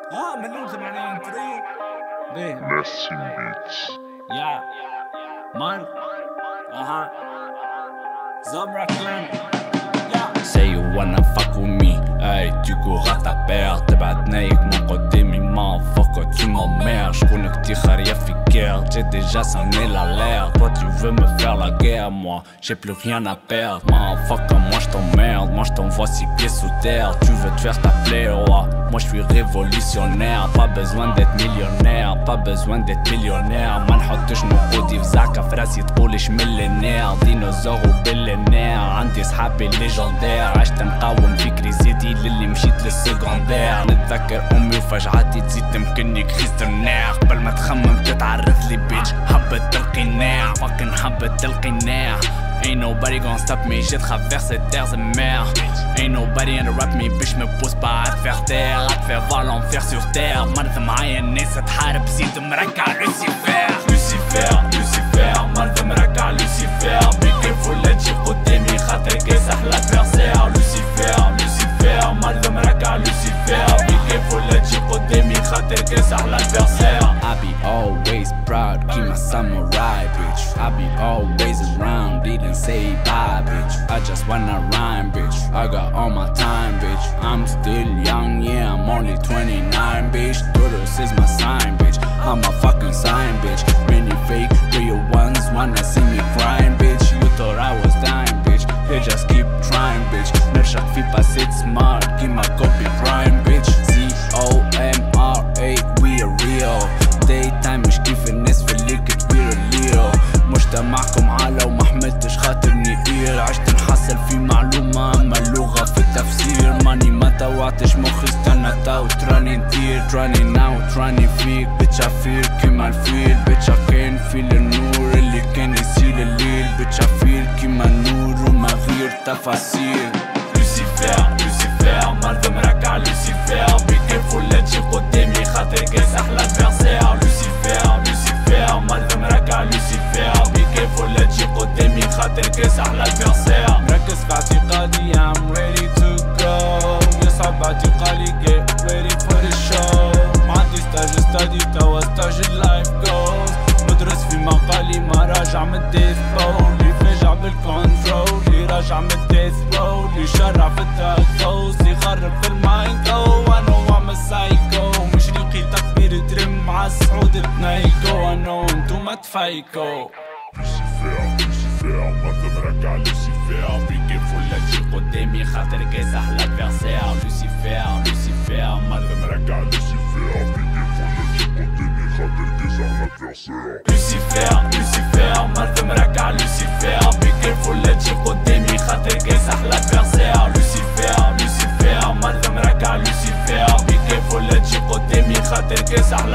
مليون 83 بيه Nassim Beats. يا مان Zomra Clan Say you wanna fuck with me, hey tu cours à ta perte تبعت نايك من قدامي motherfucker tu m'emmerdes j'connais t'y خارية في guerre j'ai déjà sonné l'alerte toi tu veux me faire la guerre moi j'ai plus rien à perdre motherfucker moi j't'emmerde moi j't'envoie 6 pieds sous terre tu veux te faire t'appeler roi moi j'suis révolutionnaire pas besoin d'être millionnaire pas besoin d'être millionnaire ما نحطش نقودي في زعكة في راسي تقولش مليونير ديناصور وبليونير عندي صحابي ليجندير عشت نقاوم فكري زيدي للي مشيت للسكوندير نتذكر امي وفجعاتي تزيد تمكنني كريز درناع قبل ما تخمم تتعرف لي بيتش حبة القناع فاكن حبة القناع Ain't nobody gonna stop me, j'ai traversé terres et mers. Ain't nobody interrupt me, bitch me pousse pas à te faire taire, à te faire voir l'enfer sur terre. مرض معايا الناس تحارب زيد مركع لوسيفير. لوسيفير لوسيفير مرض مركع لوسيفير. Be careful لا تجي قدامي خاطر كاسح لادفيرسير. لوسيفير لوسيفير مرض مركع لوسيفير. Be careful لا تجي قدامي خاطر كاسح لادفيرسير. I be always proud, keep my samurai bitch. I be always around, didn't say bye bitch. I just wanna rhyme bitch. I got all my time bitch. I'm still young, yeah, I'm only 29 bitch. Todos is my sign bitch. I'm a fucking sign bitch. Many fake real ones wanna see me crying bitch. You thought I was dying bitch. They just keep trying bitch. نرشق في passit smart, keep my copy prime bitch. Z-O-M-R-A we are real. Daytime مش كيف الناس في اللي كتبير الليرو. مجتمعكم عالة وما حملتش خاطرني قير. عشت نحصل في معلومة اما اللغة في التفسير. ماني ما توعتش مخي استنى تو تراني نطير. تراني ناو تراني فيك بيتش افير كيما الفيل. بيتش كان فيل النور اللي كان يسيل الليل. بيتش افير كيما النور وما غير تفاصيل. لوسيفير لوسيفير مرض مركع لوسيفير. بي كيرفول لا تجي قدامي خاطر كاسح لادفيرسير. لوسيفير لوسيفير مرض مركع لوسيفير. بي كيرفول لا تجي قدامي خاطر كاسح لادفيرسير. مركز في اعتقادي I'm ready to go. يصعب اعتقالي get ready for the show. معندي ستاج توا ستاج اللايف جوز. مدرس في مقالي ما راجع من الديث بو. اللي فاجع بالكونترول اللي راجع من الديث رو. اللي شرع في التاكوز اللي خرب في المايند جو. I know I'm a psycho مش ريقي تكبير ترم عالسعود تنايكو. I know انتوما تفايكو. Lucifer, Lucifer, مرض مركع لوسيفير. Be careful لا تجي قدامي خاطر كاسح لادفيرسير. لوسيفير لوسيفير مرض مركع لوسيفير. Be careful لا تجي قدامي خاطر كاسح لادفيرسير. لوسيفير لوسيفير مرض مركع لوسيفير. Be careful لا تجي قدامي خاطر كاسح لادفيرسير. لوسيفير لوسيفير مرض مركع لوسيفير. Be careful لا تجي قدامي خاطر كاسح